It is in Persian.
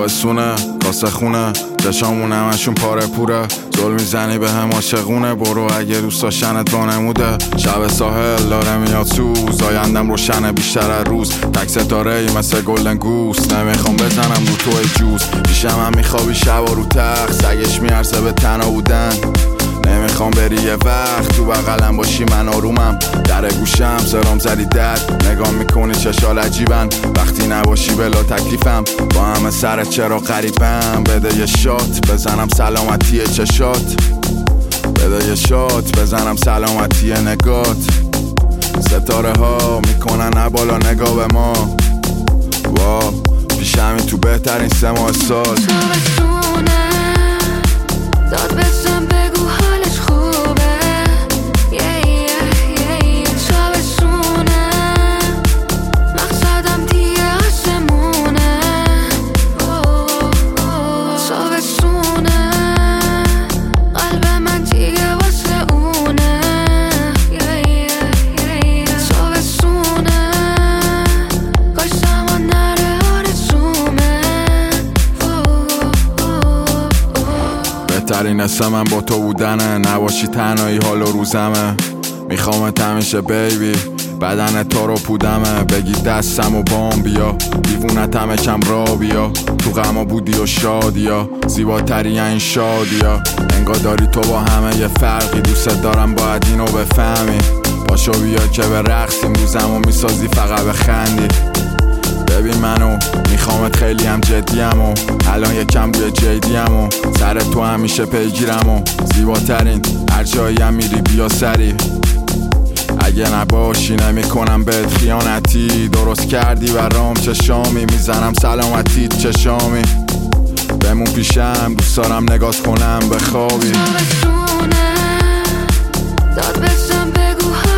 تابستونه کاسه خونه چشامون همشون پاره پوره زل میزنی به هم عاشقونه برو اگه دوست داشتنت وانموده شب ساحل داره میاد سوز آیندم روشنه بیشتر از روز تک ستاره ای مثل گلدن گوس نمیخوام بزنم رو توی جوز پیشم هم میخوابی شب و رو تخت سگش میارسه به تنها بودن نمیخوام بری یه وقت تو بغلم باشی من آرومم در گوشم سرام زدی درد نگاه میکنی چشال عجیبن وقتی نباشی بلا تکلیفم با همه سرت چرا غریبم بده یه شات بزنم سلامتی چشات بده یه شات بزنم سلامتی نگات ستاره ها میکنن بالا نگاه به ما وا پیشمی تو بهترین 3 ماه سال تابستونه داد بزن بگو حالش خوبه تابستونه مقصدم دیگه آسمونه تابستونه قلب من دیگه واسه اونه تابستونه کاش زمان نره آرزومه بهترین اسم من با تو بودنه نباشی تنهایی حال و روزمه میخوامت همیشه بیبی بدن تو رو پودمه بگی دستم و بام بیا دیوونت همه کم را بیا تو غما بودی و شادیا زیباتری این شادیا انگار داری تو با همه یه فرقی دوست دارم باید اینو بفهمی پاشو بیا که به رقصیم روزمو میسازی فقط بخندی ببین منو میخوامت خیلی هم جدیم و الان یکم بوی جدیم و سر تو همیشه پیگیرم و زیباترین هر جایی هم میری بیا سری اگه نباشی نمیکنم بهت خیانتی درست کردی برام چشامی میزنم سلامتی چشامی بمون پیشم دوست دارم نگات کنم بخوابی تابستونه داد بزن بگو